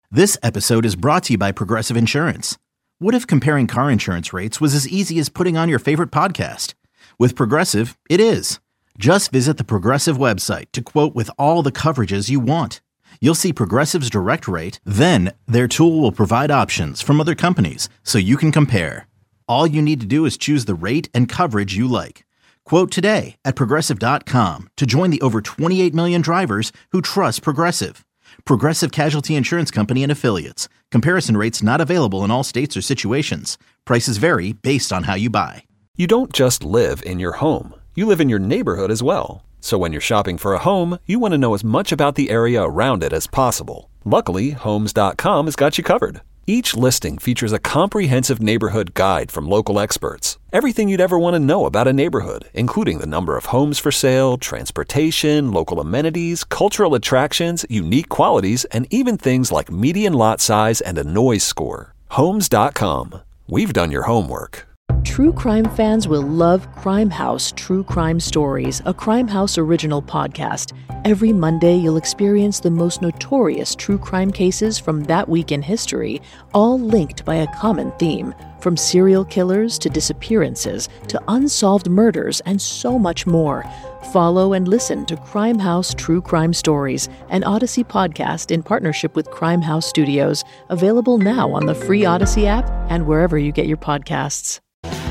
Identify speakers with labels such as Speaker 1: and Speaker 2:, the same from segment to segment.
Speaker 1: This episode is brought to you by Progressive Insurance. What if comparing car insurance rates was as easy as putting on your favorite podcast? With Progressive, it is. Just visit the Progressive website to quote with all the coverages you want. You'll see Progressive's direct rate, then their tool will provide options from other companies so you can compare. All you need to do is choose the rate and coverage you like. Quote today at Progressive.com to join the over 28 million drivers who trust Progressive. Progressive Casualty Insurance Company and Affiliates. Comparison rates not available in all states or situations. Prices vary based on how you buy.
Speaker 2: You don't just live in your home. You live in your neighborhood as well. So when you're shopping for a home, you want to know as much about the area around it as possible. Luckily, Homes.com has got you covered. Each listing features a comprehensive neighborhood guide from local experts. Everything you'd ever want to know about a neighborhood, including the number of homes for sale, transportation, local amenities, cultural attractions, unique qualities, and even things like median lot size and a noise score. Homes.com. We've done your homework.
Speaker 3: True crime fans will love Crime House True Crime Stories, a Crime House original podcast. Every Monday, you'll experience the most notorious true crime cases from that week in history, all linked by a common theme. From serial killers to disappearances to unsolved murders and so much more. Follow and listen to Crime House True Crime Stories, an Odyssey podcast in partnership with Crime House Studios, available now on the free Odyssey app and wherever you get your podcasts.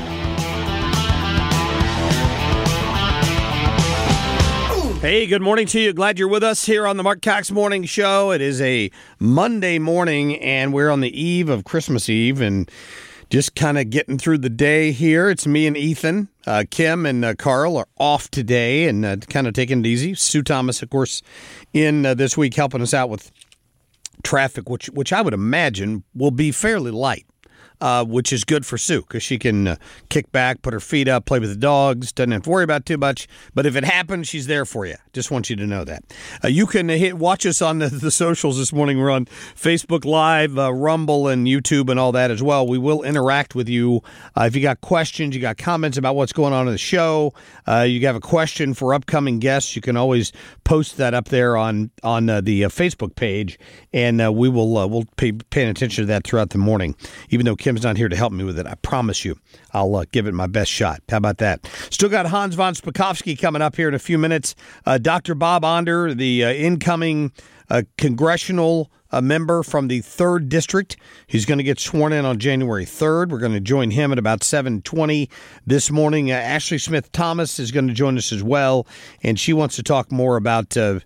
Speaker 4: Hey, good morning to you. Glad you're with us here on the Mark Cox Morning Show. It is a Monday morning, and we're on the eve of Christmas Eve, and just kind of getting through the day here. It's me and Ethan. Kim and Carl are off today and kind of taking it easy. Sue Thomas, of course, in this week helping us out with traffic, which I would imagine will be fairly light. Which is good for Sue because she can kick back, put her feet up, play with the dogs, doesn't have to worry about too much. But if it happens, she's there for you. Just want you to know that. You can watch us on the socials this morning. We're on Facebook Live, Rumble, and YouTube and all that as well. We will interact with you. If you got questions, you got comments about what's going on in the show, you have a question for upcoming guests, you can always post that up there on the Facebook page, and we'll paying attention to that throughout the morning. Even though Kim's not here to help me with it, I promise you I'll give it my best shot. How about that? Still got Hans von Spakovsky coming up here in a few minutes. Dr. Bob Onder, the incoming congressional member from the 3rd District. He's going to get sworn in on January 3rd. We're going to join him at about 7:20 this morning. Ashley Smith Thomas is going to join us as well, and she wants to talk more about the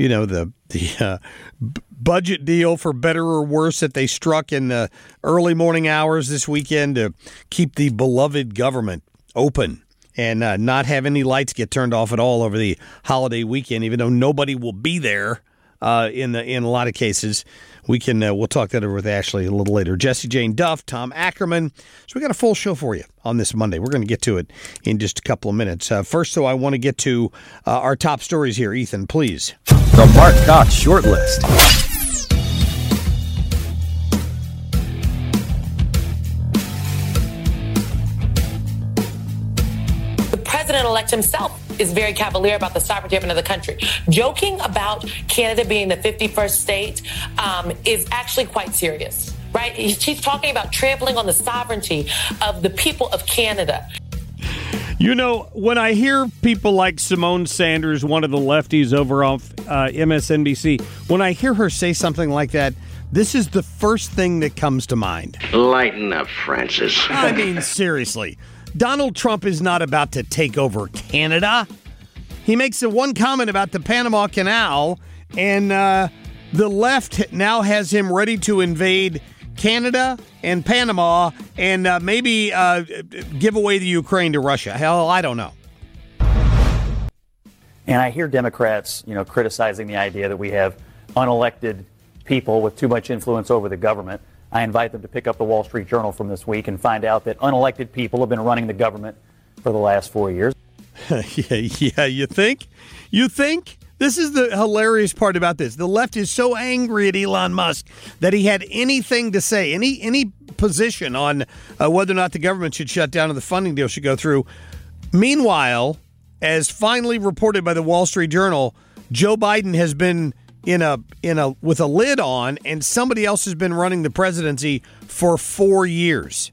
Speaker 4: budget deal, for better or worse, that they struck in the early morning hours this weekend to keep the beloved government open and not have any lights get turned off at all over the holiday weekend, even though nobody will be there in a lot of cases. We'll talk that over with Ashley a little later. Jesse Jane Duff, Tom Ackerman. So we got a full show for you on this Monday. We're going to get to it in just a couple of minutes. First, though, I want to get to our top stories here. Ethan, please.
Speaker 5: The Mark Cox Shortlist.
Speaker 6: The president-elect himself is very cavalier about the sovereignty of another country. Joking about Canada being the 51st state is actually quite serious, right? He's talking about trampling on the sovereignty of the people of Canada.
Speaker 4: You know, when I hear people like Simone Sanders, one of the lefties over off MSNBC, when I hear her say something like that, this is the first thing that comes to mind.
Speaker 7: Lighten up, Francis.
Speaker 4: I mean, seriously. Donald Trump is not about to take over Canada. He makes the one comment about the Panama Canal, and the left now has him ready to invade Canada and Panama and maybe give away the Ukraine to Russia. Hell, I don't know.
Speaker 8: And I hear Democrats, criticizing the idea that we have unelected people with too much influence over the government. I invite them to pick up the Wall Street Journal from this week and find out that unelected people have been running the government for the last 4 years.
Speaker 4: Yeah, you think? You think? This is the hilarious part about this. The left is so angry at Elon Musk that he had anything to say, any position on whether or not the government should shut down or the funding deal should go through. Meanwhile, as finally reported by the Wall Street Journal, Joe Biden has been with a lid on, and somebody else has been running the presidency for 4 years.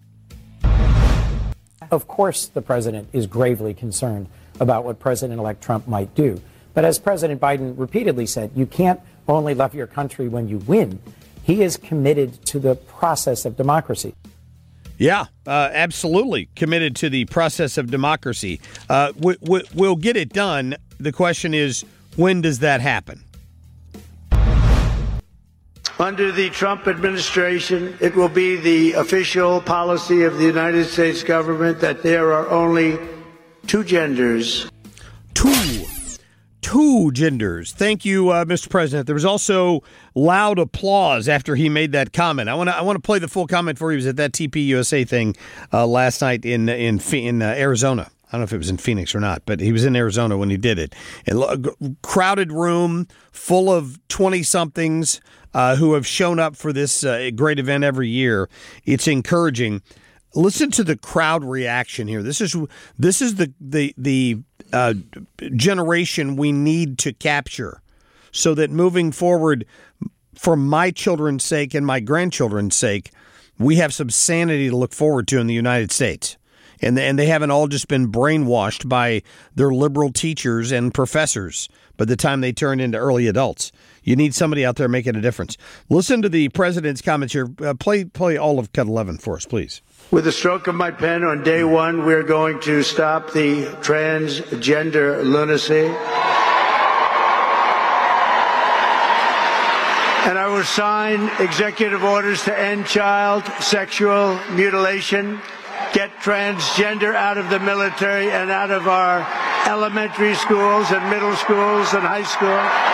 Speaker 9: Of course, the president is gravely concerned about what President-elect Trump might do. But as President Biden repeatedly said, you can't only love your country when you win. He is committed to the process of democracy.
Speaker 4: Yeah, absolutely committed to the process of democracy. We'll get it done. The question is, when does that happen?
Speaker 10: Under the Trump administration, it will be the official policy of the United States government that there are only two genders.
Speaker 4: Two genders. Thank you, Mr. President. There was also loud applause after he made that comment. I want to play the full comment for you. He was at that TPUSA thing last night in Arizona. I don't know if it was in Phoenix or not, but he was in Arizona when he did it. And crowded room full of 20-somethings who have shown up for this great event every year. It's encouraging. Listen to the crowd reaction here. This is the generation we need to capture, so that moving forward, for my children's sake and my grandchildren's sake, we have some sanity to look forward to in the United States. And they haven't all just been brainwashed by their liberal teachers and professors by the time they turn into early adults. You need somebody out there making a difference. Listen to the president's comments here. Play all of Cut 11 for us, please.
Speaker 10: With the stroke of my pen on day one, we're going to stop the transgender lunacy. And I will sign executive orders to end child sexual mutilation, get transgender out of the military and out of our elementary schools and middle schools and high school.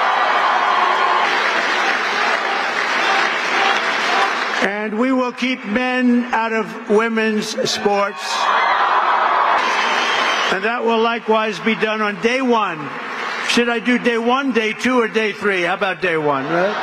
Speaker 10: And we will keep men out of women's sports. And that will likewise be done on day one. Should I do day one, day two, or day three? How about day one, right?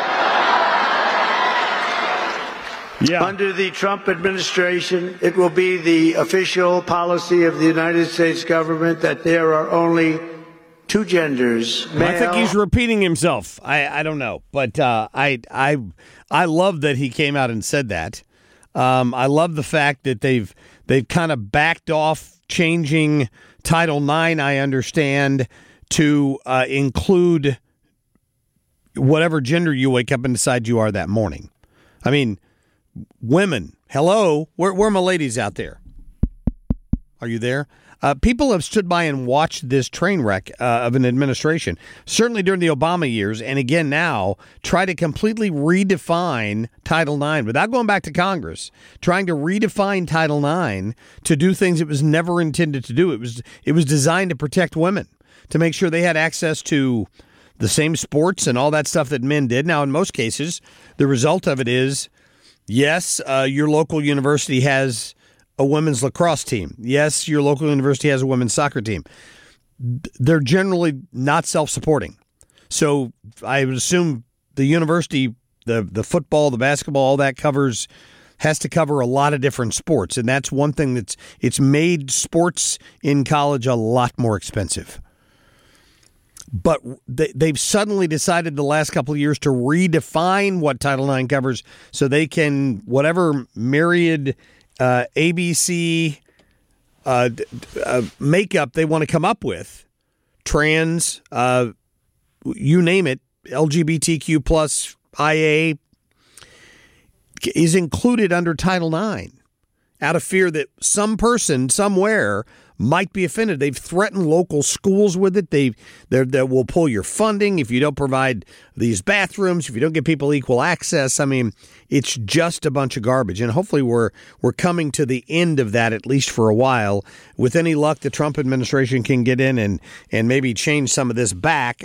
Speaker 4: Yeah.
Speaker 10: Under the Trump administration, it will be the official policy of the United States government that there are only two genders. Male.
Speaker 4: I think he's repeating himself. I don't know, but I love that he came out and said that. I love the fact that they've kind of backed off changing Title IX, I understand, to include whatever gender you wake up and decide you are that morning. I mean, women, hello, where are my ladies out there? Are you there? People have stood by and watched this train wreck of an administration, certainly during the Obama years, and again now, try to completely redefine Title IX without going back to Congress, trying to redefine Title IX to do things it was never intended to do. It was designed to protect women, to make sure they had access to the same sports and all that stuff that men did. Now, in most cases, the result of it is, yes, your local university has a women's lacrosse team. Yes, your local university has a women's soccer team. They're generally not self-supporting. So I would assume the university, the football, the basketball, all that has to cover a lot of different sports. And that's one thing it's made sports in college a lot more expensive. But they've suddenly decided the last couple of years to redefine what Title IX covers so they can, whatever myriad ABC makeup they want to come up with, trans, you name it, LGBTQ plus IA, is included under Title IX out of fear that some person somewhere might be offended. They've threatened local schools with it. They will pull your funding if you don't provide these bathrooms, if you don't give people equal access. I mean, it's just a bunch of garbage. And hopefully we're coming to the end of that, at least for a while. With any luck, the Trump administration can get in and maybe change some of this back.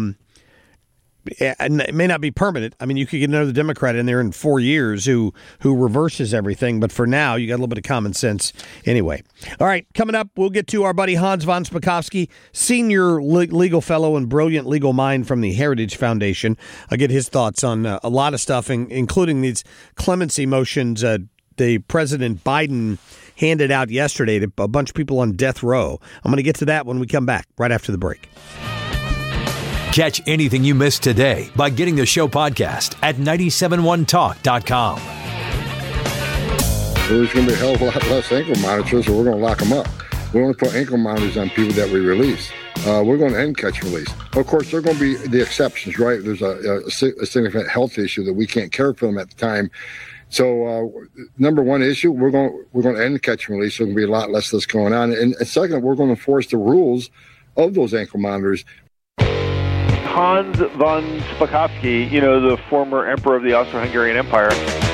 Speaker 4: It may not be permanent. I mean, you could get another Democrat in there in 4 years who reverses everything. But for now, you got a little bit of common sense anyway. All right, coming up, we'll get to our buddy Hans von Spakovsky, senior legal fellow and brilliant legal mind from the Heritage Foundation. I'll get his thoughts on a lot of stuff, including these clemency motions the President Biden handed out yesterday to a bunch of people on death row. I'm going to get to that when we come back, right after the break.
Speaker 5: Catch anything you missed today by getting the show podcast at 971talk.com.
Speaker 11: There's going to be a hell of a lot less ankle monitors, so we're going to lock them up. We only put ankle monitors on people that we release. We're going to end catch and release. Of course, there are going to be the exceptions, right? There's a significant health issue that we can't care for them at the time. So, number one issue, we're going to end catch and release. So there's going to be a lot less that's going on. And second, we're going to enforce the rules of those ankle monitors.
Speaker 12: Hans von Spakovsky, the former emperor of the Austro-Hungarian Empire.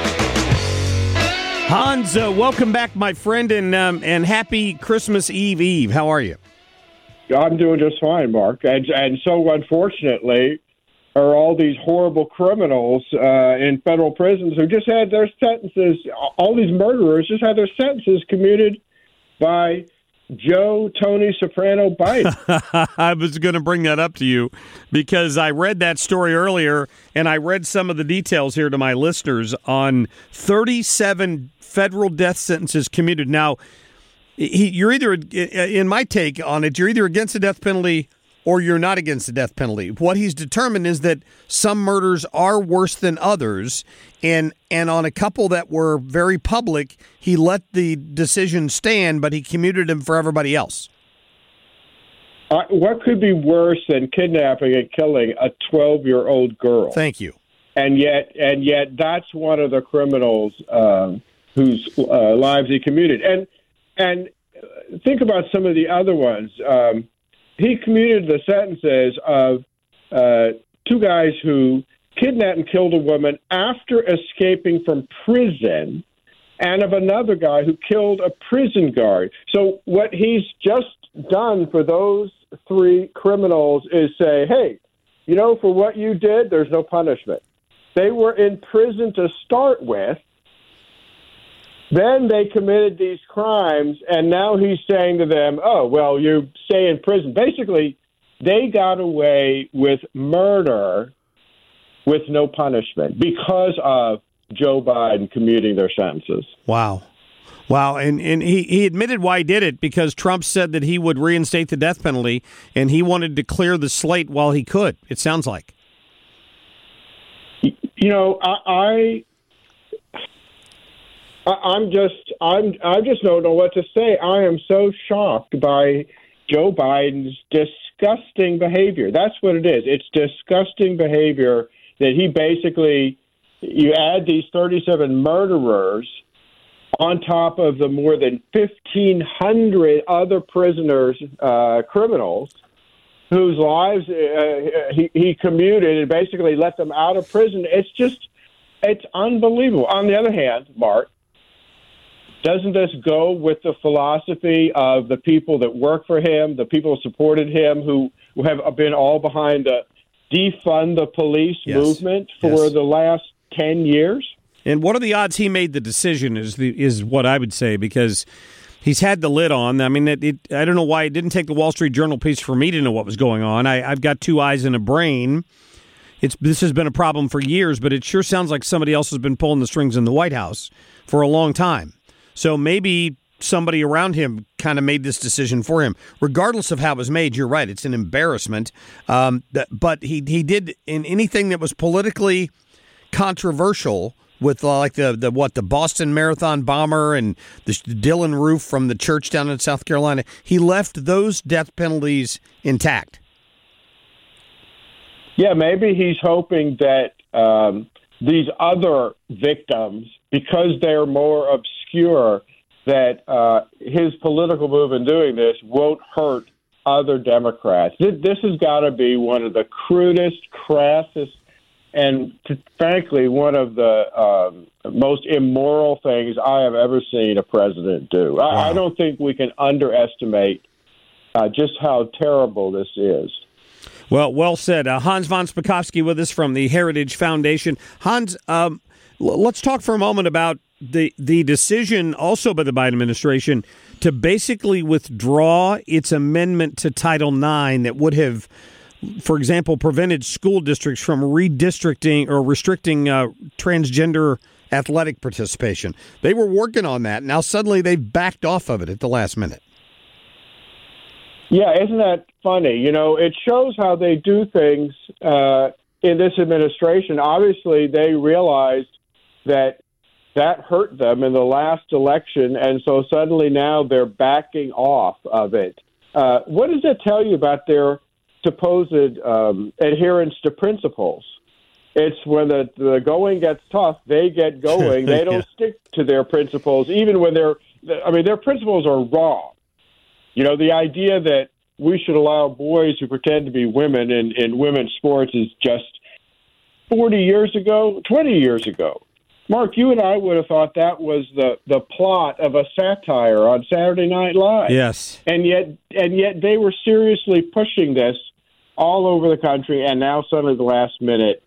Speaker 4: Hans, welcome back, my friend, and happy Christmas Eve. How are you?
Speaker 13: I'm doing just fine, Mark. And so, unfortunately, are all these horrible criminals in federal prisons who just had their sentences, all these murderers just had their sentences commuted by Joe Tony Soprano Biden.
Speaker 4: I was going to bring that up to you because I read that story earlier, and I read some of the details here to my listeners on 37 federal death sentences commuted. Now, you're either, in my take on it, you're either against the death penalty or you're not against the death penalty. What he's determined is that some murders are worse than others, and on a couple that were very public, he let the decision stand, but he commuted them for everybody else.
Speaker 13: What could be worse than kidnapping and killing a 12-year-old girl?
Speaker 4: Thank you.
Speaker 13: And yet, that's one of the criminals whose lives he commuted. And think about some of the other ones. He commuted the sentences of two guys who kidnapped and killed a woman after escaping from prison, and of another guy who killed a prison guard. So what he's just done for those three criminals is say, hey, for what you did, there's no punishment. They were in prison to start with. Then they committed these crimes, and now he's saying to them, oh, well, you stay in prison. Basically, they got away with murder with no punishment because of Joe Biden commuting their sentences.
Speaker 4: Wow. And he admitted why he did it, because Trump said that he would reinstate the death penalty, and he wanted to clear the slate while he could, it sounds like. I just don't know what to say. I am so shocked by Joe Biden's disgusting behavior. That's what it is. It's disgusting behavior that he basically, you add these 37 murderers on top of the more than 1,500 other prisoners, criminals, whose lives he commuted and basically let them out of prison. It's unbelievable. On the other hand, Mark, doesn't this go with the philosophy of the people that work for him, the people who supported him, who have been all behind the defund the police movement for the last 10 years? And what are the odds he made the decision is what I would say, because he's had the lid on. I mean, I don't know why it didn't take the Wall Street Journal piece for me to know what was going on. I've got two eyes and a brain. This has been a problem for years, but it sure sounds like somebody else has been pulling the strings in the White House for a long time. So maybe somebody around him kind of made this decision for him. Regardless of how it was made, you're right. It's an embarrassment. But he did in anything that was politically controversial, with like the Boston Marathon bomber and the Dylan Roof from the church down in South Carolina, he left those death penalties intact.
Speaker 13: Yeah, maybe he's hoping that these other victims, because they're more obscure, that his political move in doing this won't hurt other Democrats. This has got to be one of the crudest, crassest, and frankly, one of the most immoral things I have ever seen a president do. Wow. I don't think we can underestimate just how terrible this is.
Speaker 4: Well said. Hans von Spakovsky with us from the Heritage Foundation. Hans, let's talk for a moment about the decision also by the Biden administration to basically withdraw its amendment to Title IX that would have, for example, prevented school districts from redistricting or restricting transgender athletic participation. They were working on that. Now suddenly they've backed off of it at the last minute.
Speaker 13: Yeah, isn't that funny? You know, it shows how they do things in this administration. Obviously, they realized that hurt them in the last election, and so suddenly now they're backing off of it. What does that tell you about their supposed adherence to principles? It's when the going gets tough, they get going. They don't stick to their principles, even when their principles are wrong. You know, the idea that we should allow boys who pretend to be women in women's sports is just 40 years ago, 20 years ago. Mark, you and I would have thought that was the plot of a satire on Saturday Night Live.
Speaker 4: Yes.
Speaker 13: And yet they were seriously pushing this all over the country, and now suddenly at the last minute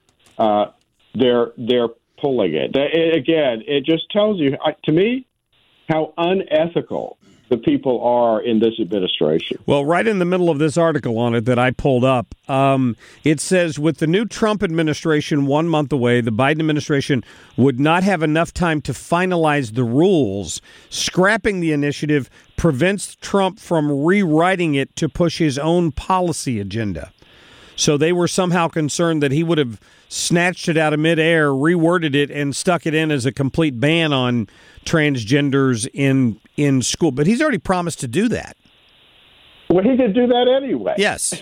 Speaker 13: they're pulling it. Again, it just tells you, to me, how unethical the people are in this administration.
Speaker 4: Well, right in the middle of this article on it that I pulled up, it says, with the new Trump administration 1 month away, the Biden administration would not have enough time to finalize the rules. Scrapping the initiative prevents Trump from rewriting it to push his own policy agenda. So they were somehow concerned that he would have snatched it out of midair, reworded it, and stuck it in as a complete ban on transgenders in school. But he's already promised to do that.
Speaker 13: Well, he could do that anyway.
Speaker 4: Yes.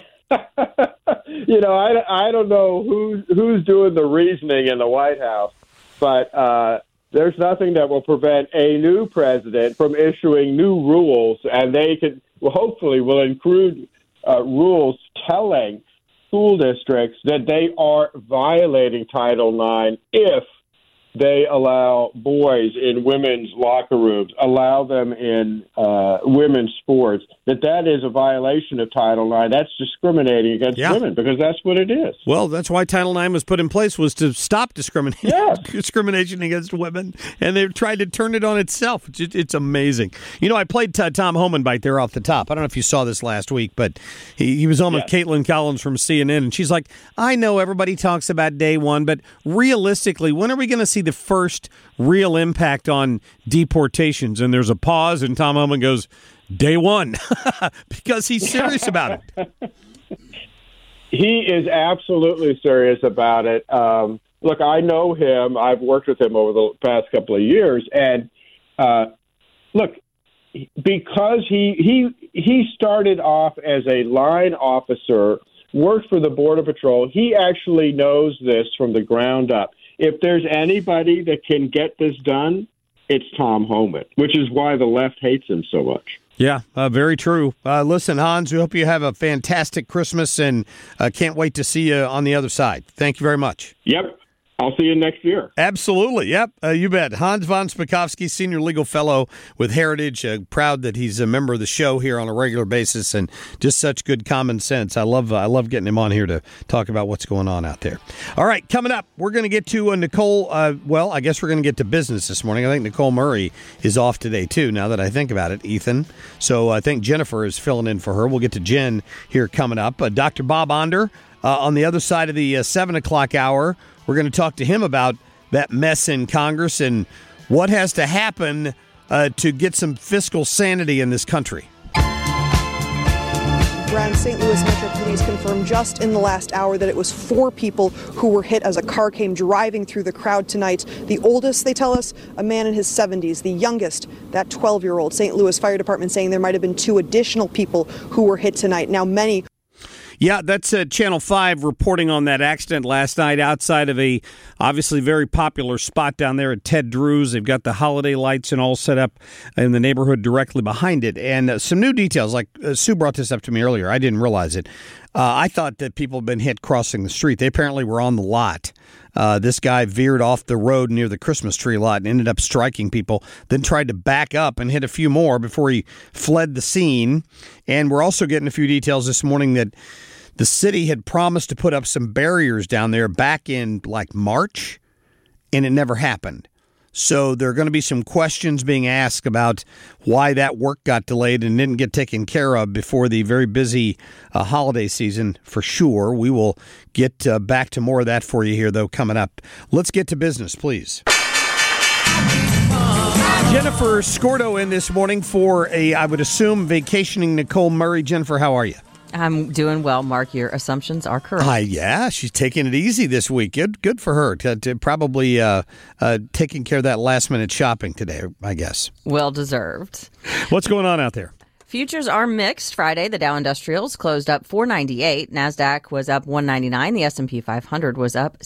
Speaker 13: You know, I don't know who's doing the reasoning in the White House, but there's nothing that will prevent a new president from issuing new rules, and they could hopefully will include rules telling school districts that they are violating Title IX if they allow boys in women's locker rooms, allow them in women's sports, that is a violation of Title IX. That's discriminating against women, because that's what it is.
Speaker 4: Well, that's why Title IX was put in place, was to stop discrimination against women, and they've tried to turn it on itself. It's amazing. You know, I played Tom Homenbite there off the top. I don't know if you saw this last week, but he was on with Caitlin Collins from CNN, and she's like, I know everybody talks about day one, but realistically, when are we going to see the first real impact on deportations? And there's a pause, and Tom Homan goes, day one, because he's serious about it.
Speaker 13: He is absolutely serious about it. Look, I know him. I've worked with him over the past couple of years, and look, because he started off as a line officer, worked for the Border Patrol, he actually knows this from the ground up. If there's anybody that can get this done, it's Tom Homan, which is why the left hates him so much.
Speaker 4: Yeah, very true. Listen, Hans, we hope you have a fantastic Christmas, and can't wait to see you on the other side. Thank you very much.
Speaker 13: Yep. I'll see you next year.
Speaker 4: Absolutely. Yep. You bet. Hans von Spakovsky, Senior Legal Fellow with Heritage. Proud that he's a member of the show here on a regular basis, and just such good common sense. I love getting him on here to talk about what's going on out there. All right, coming up, we're going to get to Nicole. Well, I guess we're going to get to business this morning. I think Nicole Murray is off today, too, now that I think about it, Ethan. So I think Jennifer is filling in for her. We'll get to Jen here coming up. Dr. Bob Onder on the other side of the 7 o'clock hour. We're going to talk to him about that mess in Congress and what has to happen to get some fiscal sanity in this country.
Speaker 14: Brown, St. Louis Metro Police confirmed just in the last hour that it was 4 people who were hit as a car came driving through the crowd tonight. The oldest, they tell us, a man in his 70s. The youngest, that 12-year-old. St. Louis Fire Department saying there might have been 2 additional people who were hit tonight. Now, many...
Speaker 4: Yeah, that's Channel 5 reporting on that accident last night outside of a obviously very popular spot down there at Ted Drew's. They've got the holiday lights and all set up in the neighborhood directly behind it. And some new details, like Sue brought this up to me earlier. I didn't realize it. I thought that people had been hit crossing the street. They apparently were on the lot. This guy veered off the road near the Christmas tree lot and ended up striking people, then tried to back up and hit a few more before he fled the scene. And we're also getting a few details this morning that the city had promised to put up some barriers down there back in like March, and it never happened. So there are going to be some questions being asked about why that work got delayed and didn't get taken care of before the very busy holiday season, for sure. We will get back to more of that for you here, though, coming up. Let's get to business, please. Jennifer Scordo in this morning for I would assume, vacationing Nicole Murray. Jennifer, how are you?
Speaker 15: I'm doing well, Mark. Your assumptions are correct.
Speaker 4: Yeah, she's taking it easy this week. Good for her. To probably taking care of that last-minute shopping today, I guess.
Speaker 15: Well deserved.
Speaker 4: What's going on out there?
Speaker 15: Futures are mixed Friday. The Dow Industrials closed up 498. NASDAQ was up 199. The S&P 500 was up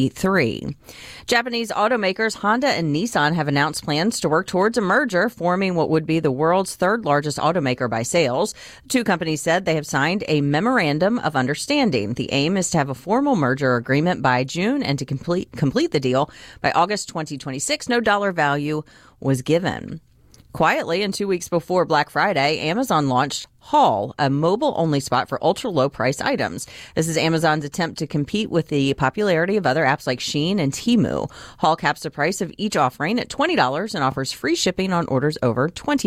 Speaker 15: 63. Japanese automakers Honda and Nissan have announced plans to work towards a merger, forming what would be the world's third largest automaker by sales. The two companies said they have signed a memorandum of understanding. The aim is to have a formal merger agreement by June and to complete the deal by August 2026. No dollar value was given. Quietly, and 2 weeks before Black Friday, Amazon launched Haul, a mobile-only spot for ultra-low-price items. This is Amazon's attempt to compete with the popularity of other apps like Shein and Temu. Haul caps the price of each offering at $20 and offers free shipping on orders over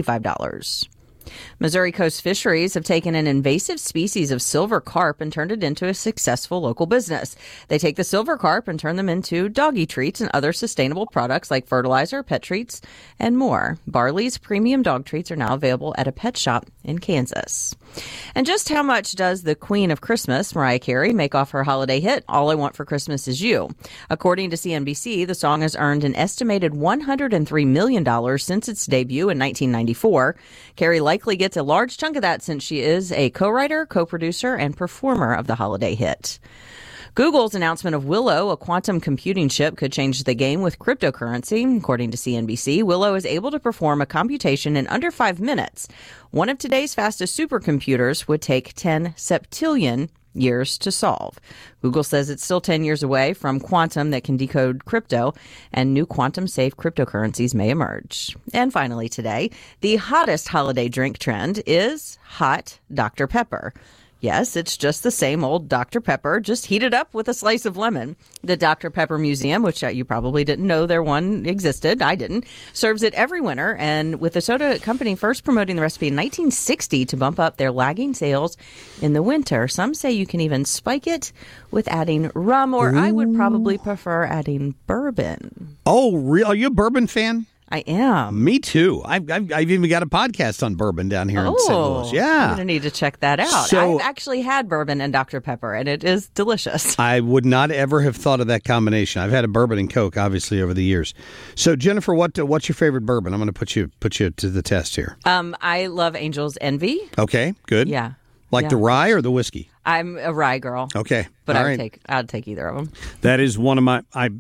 Speaker 15: $25. Missouri Coast Fisheries have taken an invasive species of silver carp and turned it into a successful local business. They take the silver carp and turn them into doggy treats and other sustainable products like fertilizer, pet treats, and more. Barley's premium dog treats are now available at a pet shop in Kansas. And just how much does the Queen of Christmas, Mariah Carey, make off her holiday hit, All I Want for Christmas Is You? According to CNBC, the song has earned an estimated $103 million since its debut in 1994. Carey likely gets a large chunk of that since she is a co-writer, co-producer, and performer of the holiday hit. Google's announcement of Willow, a quantum computing chip, could change the game with cryptocurrency. According to CNBC, Willow is able to perform a computation in under 5 minutes. One of today's fastest supercomputers would take 10 septillion years to solve. Google says it's still 10 years away from quantum that can decode crypto, and new quantum-safe cryptocurrencies may emerge. And finally today, the hottest holiday drink trend is hot Dr. Pepper. Yes, it's just the same old Dr. Pepper, just heated up with a slice of lemon. The Dr. Pepper Museum, which you probably didn't know there one existed, I didn't, serves it every winter, and with the soda company first promoting the recipe in 1960 to bump up their lagging sales in the winter. Some say you can even spike it with adding rum, or I would probably prefer adding bourbon.
Speaker 4: Oh, real? Are you a bourbon fan?
Speaker 15: I am.
Speaker 4: Me too. I've even got a podcast on bourbon down here in St. Louis. Yeah.
Speaker 15: I'm going to need to check that out.
Speaker 4: So,
Speaker 15: I've actually had bourbon and Dr. Pepper, and it is delicious.
Speaker 4: I would not ever have thought of that combination. I've had a bourbon and Coke, obviously, over the years. So, Jennifer, what's your favorite bourbon? I'm going to put you to the test here.
Speaker 15: I love Angel's Envy.
Speaker 4: Okay, good.
Speaker 15: Yeah.
Speaker 4: Like the rye or the whiskey?
Speaker 15: I'm a rye girl.
Speaker 4: Okay.
Speaker 15: But I'd take either of them.
Speaker 4: That is one of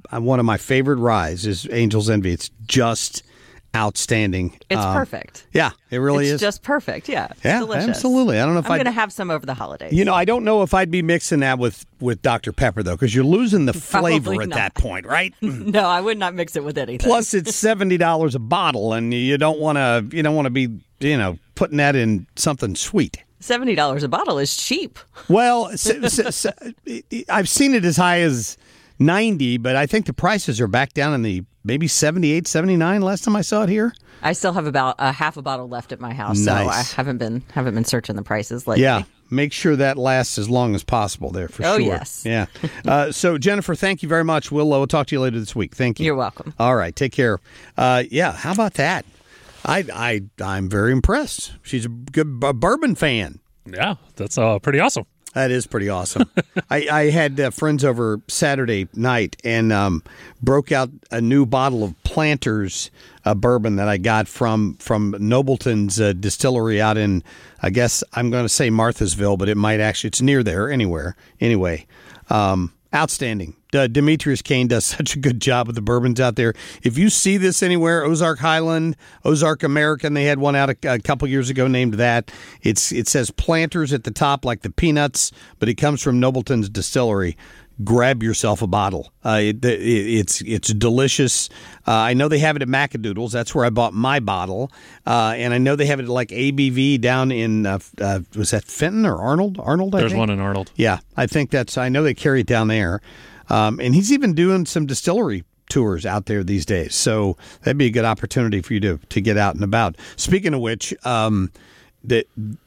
Speaker 4: my favorite ryes is Angel's Envy. It's just outstanding.
Speaker 15: It's perfect.
Speaker 4: Yeah, it really is.
Speaker 15: It's just perfect. Yeah. It's delicious.
Speaker 4: Absolutely. I don't know if
Speaker 15: I'm going to have some over the holidays.
Speaker 4: I don't know if I'd be mixing that with Dr. Pepper though, because you're losing the flavor at that point, right?
Speaker 15: No, I would not mix it with anything.
Speaker 4: Plus, it's $70 a bottle, and you don't want to be putting that in something sweet.
Speaker 15: $70 a bottle is cheap.
Speaker 4: Well, I've seen it as high as $90, but I think the prices are back down in the maybe $78, $79 last time I saw it here.
Speaker 15: I still have about a half a bottle left at my house,
Speaker 4: nice.
Speaker 15: So I haven't been searching the prices lately.
Speaker 4: Yeah, make sure that lasts as long as possible there for sure.
Speaker 15: Oh, yes.
Speaker 4: Yeah. So, Jennifer, thank you very much. We'll talk to you later this week. Thank you.
Speaker 15: You're welcome.
Speaker 4: All right, take care. Yeah, how about that? I'm very impressed. She's a good bourbon fan.
Speaker 16: Yeah, that's pretty awesome.
Speaker 4: That is pretty awesome. I had friends over Saturday night and broke out a new bottle of Planters bourbon that I got from Nobleton's distillery out in, I guess I'm going to say Marthasville, but it's near there anyway. Outstanding. Demetrius Kane does such a good job with the bourbons out there. If you see this anywhere, Ozark Highland, Ozark American, they had one out a couple years ago named that. It says Planters at the top like the peanuts, but it comes from Nobleton's distillery. Grab yourself a bottle. It's delicious. I know they have it at Macadoodles. That's where I bought my bottle. And I know they have it at like ABV down in, was that Fenton or Arnold? Arnold, I think?
Speaker 16: There's one in Arnold.
Speaker 4: Yeah, I think I know they carry it down there. And he's even doing some distillery tours out there these days. So that'd be a good opportunity for you to get out and about. Speaking of which,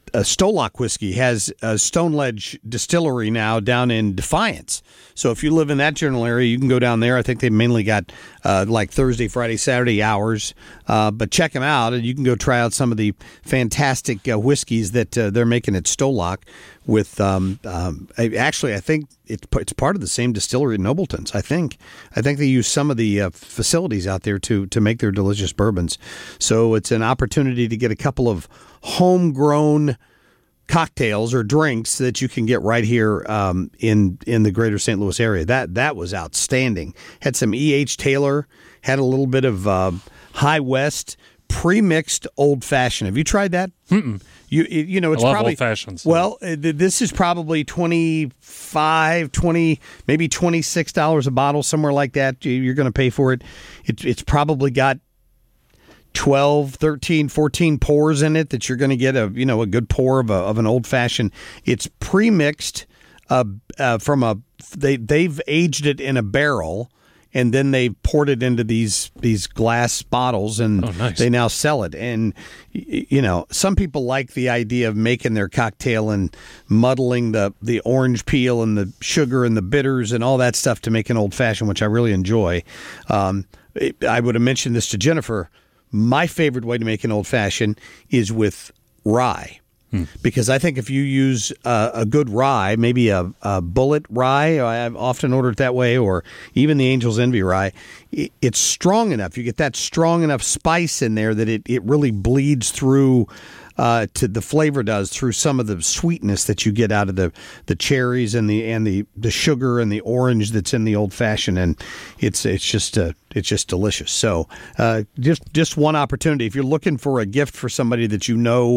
Speaker 4: Stolock Whiskey has a Stone Ledge distillery now down in Defiance. So if you live in that general area, you can go down there. I think they've mainly got like Thursday, Friday, Saturday hours. But check them out, and you can go try out some of the fantastic whiskeys that they're making at Stolock. With actually, I think it's part of the same distillery at Nobleton's. I think they use some of the facilities out there to make their delicious bourbons. So it's an opportunity to get a couple of homegrown cocktails or drinks that you can get right here in the greater St. Louis area. That was outstanding. Had some E.H. Taylor, had a little bit of High West pre-mixed old fashioned. Have you tried that?
Speaker 16: Mm-mm.
Speaker 4: You know, it's
Speaker 16: I love
Speaker 4: probably
Speaker 16: old fashions.
Speaker 4: Well, this is probably $25, $20, maybe $26 a bottle, somewhere like that. You're going to pay for it. It's probably got 12, 13, 14 pours in it that you're going to get a good pour of an old fashioned. It's pre-mixed from they've aged it in a barrel. And then they poured it into these glass bottles, and they now sell it. And, some people like the idea of making their cocktail and muddling the orange peel and the sugar and the bitters and all that stuff to make an old-fashioned, which I really enjoy. I would have mentioned this to Jennifer. My favorite way to make an old-fashioned is with rye. Because I think if you use a good rye, maybe a Bullet rye, I've often ordered it that way, or even the Angel's Envy rye, it's strong enough. You get that strong enough spice in there that it really bleeds through to the flavor does through some of the sweetness that you get out of the cherries and the sugar and the orange that's in the old fashioned, and it's just delicious. So just one opportunity if you're looking for a gift for somebody that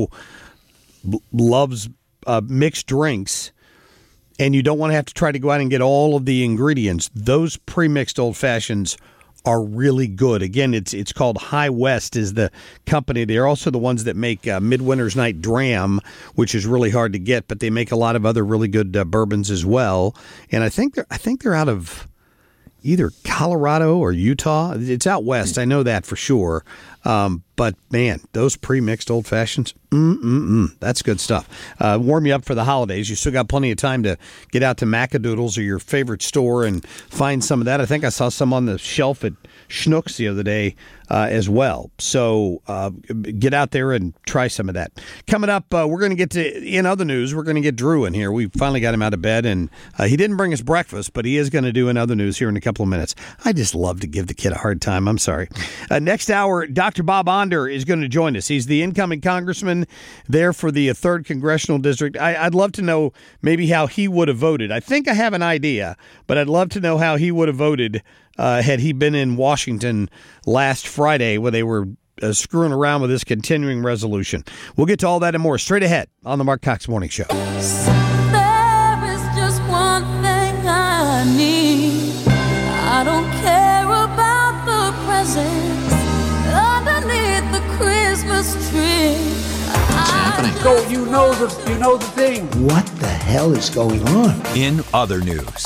Speaker 4: loves mixed drinks, and you don't want to have to try to go out and get all of the ingredients. Those pre-mixed old fashions are really good. Again, it's called High West is the company. They're also the ones that make Midwinter's Night Dram, which is really hard to get, but they make a lot of other really good bourbons as well. And I think they're out of either Colorado or Utah. It's out west. I know that for sure. But man, those pre-mixed old fashions, that's good stuff. Warm you up for the holidays. You still got plenty of time to get out to Macadoodles or your favorite store and find some of that. I think I saw some on the shelf at Schnucks the other day as well. So get out there and try some of that. Coming up, we're going to get to, in other news, we're going to get Drew in here. We finally got him out of bed, and he didn't bring us breakfast, but he is going to do in other news here in a couple of minutes. I just love to give the kid a hard time. I'm sorry. Next hour, Dr. Bob Onder is going to join us. He's the incoming congressman there for the 3rd Congressional District. I'd love to know maybe how he would have voted. I think I have an idea, but I'd love to know how he would have voted had he been in Washington last Friday where they were screwing around with this continuing resolution. We'll get to all that and more straight ahead on the Mark Cox Morning Show.
Speaker 17: There is just one thing I need. I don't care about the presents underneath the Christmas tree.
Speaker 18: What's happening?
Speaker 19: So you know the thing.
Speaker 18: What the hell is going on? In other news.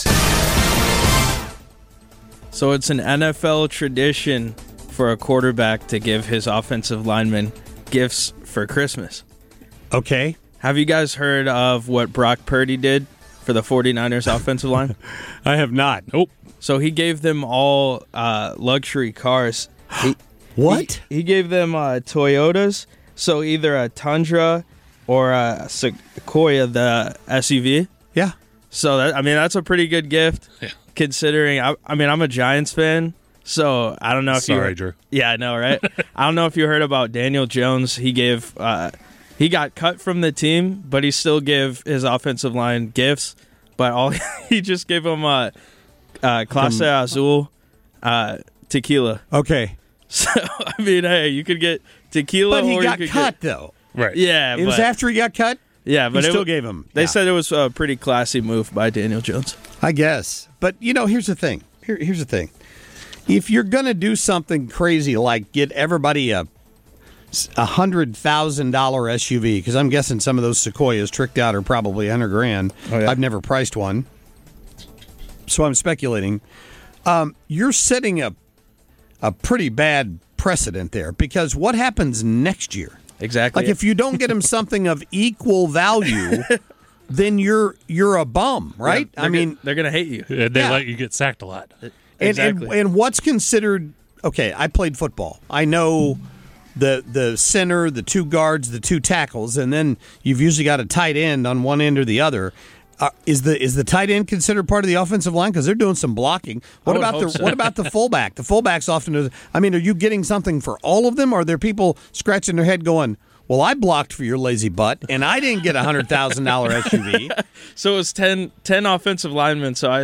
Speaker 20: So it's an NFL tradition for a quarterback to give his offensive linemen gifts for Christmas.
Speaker 4: Okay.
Speaker 20: Have you guys heard of what Brock Purdy did for the 49ers offensive line?
Speaker 4: I have not. Nope.
Speaker 20: So he gave them all luxury cars.
Speaker 4: What?
Speaker 20: He gave them Toyotas, so either a Tundra or a Sequoia, the SUV.
Speaker 4: Yeah.
Speaker 20: So, that's a pretty good gift, considering, I'm a Giants fan, so I don't know if
Speaker 16: Sorry, Drew.
Speaker 20: Yeah, I know, right? I don't know if you heard about Daniel Jones. He gave, he got cut from the team, but he still gave his offensive line gifts, but he just gave them Clase Azul tequila.
Speaker 4: Okay.
Speaker 20: So, hey, you could get tequila,
Speaker 4: but he
Speaker 20: or
Speaker 4: got
Speaker 20: you could
Speaker 4: cut,
Speaker 20: get,
Speaker 4: though.
Speaker 16: Right.
Speaker 20: Yeah.
Speaker 4: It was after he got cut?
Speaker 20: Yeah, but
Speaker 4: he still gave him.
Speaker 20: They said it was a pretty classy move by Daniel Jones.
Speaker 4: I guess. But, here's the thing. Here's the thing. If you're going to do something crazy like get everybody a $100,000 SUV, because I'm guessing some of those Sequoias tricked out are probably $100,000.
Speaker 20: Oh, yeah.
Speaker 4: I've never priced one, so I'm speculating. You're setting a pretty bad precedent there, because what happens next year?
Speaker 20: Exactly.
Speaker 4: Like, if you don't get him something of equal value, then you're a bum, right?
Speaker 20: Yeah, they're going to hate you.
Speaker 16: They let you get sacked a lot.
Speaker 20: Exactly.
Speaker 4: And what's considered, okay, I played football. I know the center, the two guards, the two tackles, and then you've usually got a tight end on one end or the other. Is the tight end considered part of the offensive line? Because they're doing some blocking. What about the fullback? The fullbacks often are. I mean, are you getting something for all of them? Or are there people scratching their head going, well, I blocked for your lazy butt, and I didn't get a $100,000 SUV.
Speaker 20: So it was 10 offensive linemen. So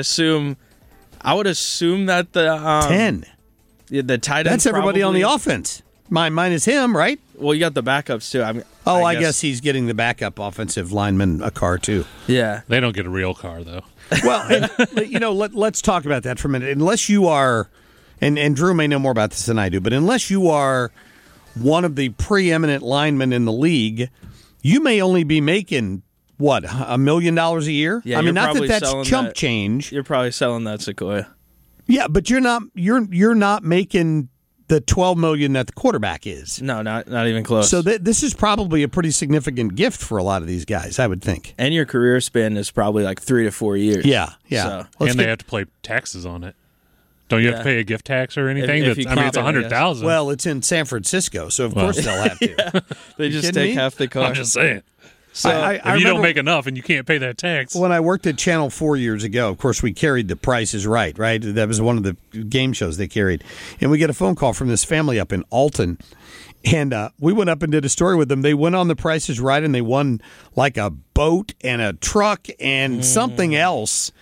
Speaker 20: I would assume that the
Speaker 4: 10.
Speaker 20: Yeah, the tight end.
Speaker 4: That's everybody on the offense. Minus him, right?
Speaker 20: Well, you got the backups too.
Speaker 4: I guess he's getting the backup offensive lineman a car too.
Speaker 20: Yeah,
Speaker 16: they don't get a real car though.
Speaker 4: Well, let's talk about that for a minute. Unless you are, and Drew may know more about this than I do, but unless you are one of the preeminent linemen in the league, you may only be making what, $1 million a year.
Speaker 20: Yeah,
Speaker 4: I mean, not that's chump change.
Speaker 20: You're probably selling that Sequoia.
Speaker 4: Yeah, but you're not making the $12 million that the quarterback is.
Speaker 20: No, not even close.
Speaker 4: So this is probably a pretty significant gift for a lot of these guys, I would think.
Speaker 20: And your career span is probably like 3 to 4 years.
Speaker 4: Yeah.
Speaker 20: So.
Speaker 16: And they have to pay taxes on it. Don't you have to pay a gift tax or anything? It's $100,000.
Speaker 4: Well, it's in San Francisco, so of course they'll have to.
Speaker 20: Yeah. They just take half the cost.
Speaker 16: I'm just saying.
Speaker 20: So
Speaker 16: if you don't make enough and you can't pay that tax.
Speaker 4: When I worked at Channel 4 years ago, of course, we carried The Price is Right? That was one of the game shows they carried. And we get a phone call from this family up in Alton. And we went up and did a story with them. They went on The Price is Right, and they won like a boat and a truck and something else.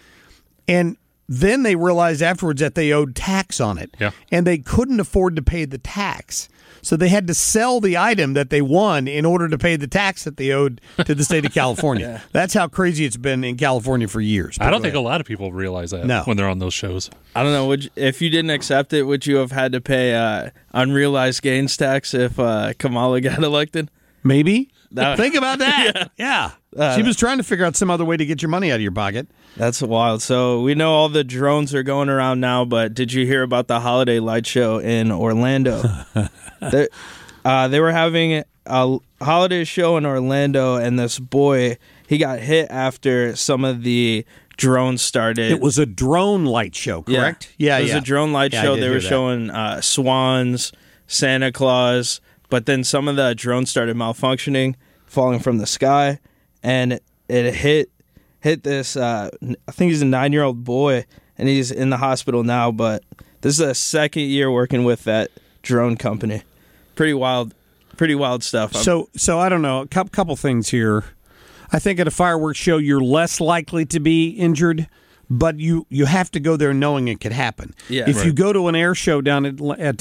Speaker 4: And then they realized afterwards that they owed tax on it.
Speaker 16: Yeah.
Speaker 4: And they couldn't afford to pay the tax. So they had to sell the item that they won in order to pay the tax that they owed to the state of California. Yeah. That's how crazy it's been in California for years.
Speaker 16: I don't think a lot of people realize that when they're on those shows.
Speaker 20: I don't know. If you didn't accept it, would you have had to pay unrealized gains tax if Kamala got elected?
Speaker 4: Maybe. Think about that. Yeah. She was trying to figure out some other way to get your money out of your pocket.
Speaker 20: That's wild. So we know all the drones are going around now, but did you hear about the holiday light show in Orlando? They were having a holiday show in Orlando, and this boy, he got hit after some of the drones started.
Speaker 4: It was a drone light show, correct?
Speaker 20: Yeah, it was a drone light show. They were showing swans, Santa Claus, but then some of the drones started malfunctioning, falling from the sky, and it hit this, I think he's a 9-year-old boy, and he's in the hospital now, but this is the second year working with that drone company. Pretty wild stuff.
Speaker 4: So I don't know, a couple things here. I think at a fireworks show, you're less likely to be injured, but you have to go there knowing it could happen.
Speaker 20: Yeah,
Speaker 4: if you go to an air show down at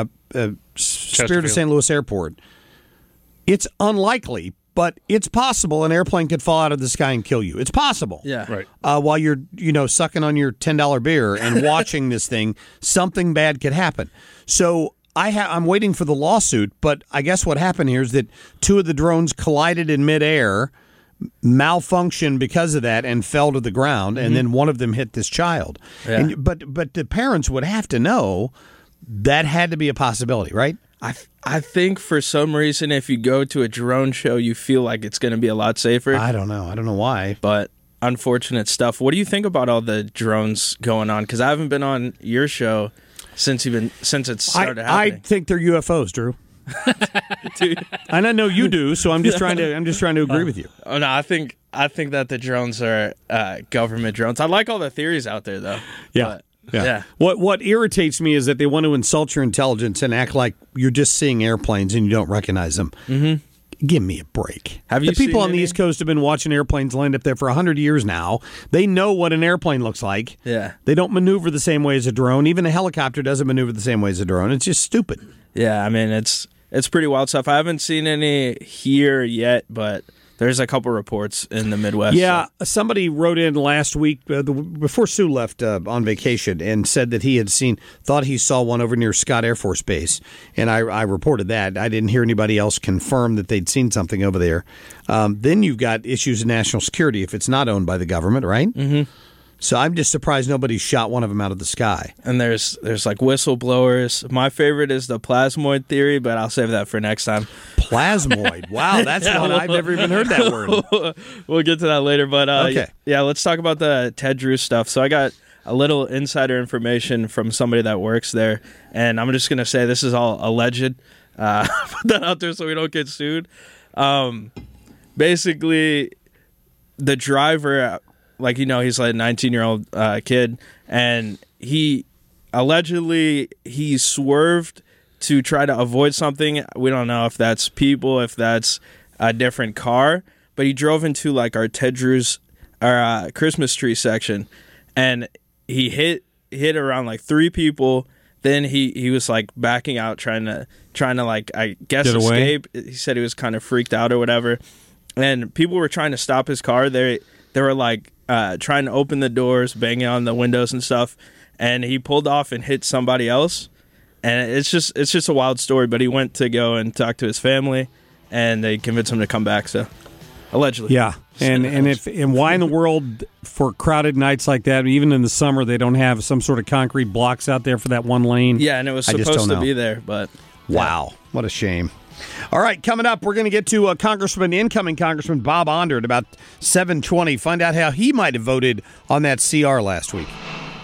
Speaker 4: Spirit of St. Louis Airport, it's unlikely, but it's possible an airplane could fall out of the sky and kill you. It's possible.
Speaker 20: Yeah.
Speaker 16: Right.
Speaker 4: While you're, sucking on your $10 beer and watching this thing, something bad could happen. So I'm waiting for the lawsuit, but I guess what happened here is that 2 of the drones collided in midair, malfunctioned because of that, and fell to the ground, and then one of them hit this child.
Speaker 20: Yeah.
Speaker 4: But the parents would have to know that had to be a possibility, right?
Speaker 20: I think for some reason, if you go to a drone show, you feel like it's going to be a lot safer.
Speaker 4: I don't know why.
Speaker 20: But unfortunate stuff. What do you think about all the drones going on? Because I haven't been on your show since it started happening.
Speaker 4: I think they're UFOs, Drew.
Speaker 20: Dude.
Speaker 4: And I know you do, so I'm just trying to agree with you.
Speaker 20: Oh no, I think that the drones are government drones. I like all the theories out there, though.
Speaker 4: Yeah. Yeah. What irritates me is that they want to insult your intelligence and act like you're just seeing airplanes and you don't recognize them. Mm-hmm. Give me a break. The people on the East Coast have been watching airplanes land up there for 100 years now. They know what an airplane looks like.
Speaker 20: Yeah.
Speaker 4: They don't maneuver the same way as a drone. Even a helicopter doesn't maneuver the same way as a drone. It's just stupid.
Speaker 20: Yeah, I mean, it's pretty wild stuff. I haven't seen any here yet, but there's a couple reports in the Midwest.
Speaker 4: Yeah, somebody wrote in last week before Sue left on vacation and said that he had thought he saw one over near Scott Air Force Base, and I reported that. I didn't hear anybody else confirm that they'd seen something over there. Then you've got issues of national security if it's not owned by the government, right?
Speaker 20: Mm-hmm.
Speaker 4: So I'm just surprised nobody shot one of them out of the sky.
Speaker 20: And there's like whistleblowers. My favorite is the plasmoid theory, but I'll save that for next time.
Speaker 4: Plasmoid. Wow, that's one I've never even heard that word.
Speaker 20: We'll get to that later. But
Speaker 4: okay.
Speaker 20: Yeah, let's talk about the Ted Drews stuff. So I got a little insider information from somebody that works there, and I'm just going to say this is all alleged. Put that out there so we don't get sued. Basically, the driver, like, he's like a 19-year-old kid, and he swerved to try to avoid something. We don't know if that's people, if that's a different car, but he drove into like our Ted Drews, our Christmas tree section, and he hit around like 3 people. Then he was like backing out, trying to like, I guess, escape. He said he was kind of freaked out or whatever, and people were trying to stop his car. They were like trying to open the doors, banging on the windows and stuff, and he pulled off and hit somebody else. And it's just a wild story. But he went to go and talk to his family, and they convinced him to come back. So allegedly,
Speaker 21: yeah. And why in the world for crowded nights like that, even in the summer, they don't have some sort of concrete blocks out there for that one lane?
Speaker 20: Yeah, and it was supposed to be there, but
Speaker 4: wow, what a shame. All right, coming up, we're going to get to incoming Congressman Bob Onder at about 7:20. Find out how he might have voted on that CR last week.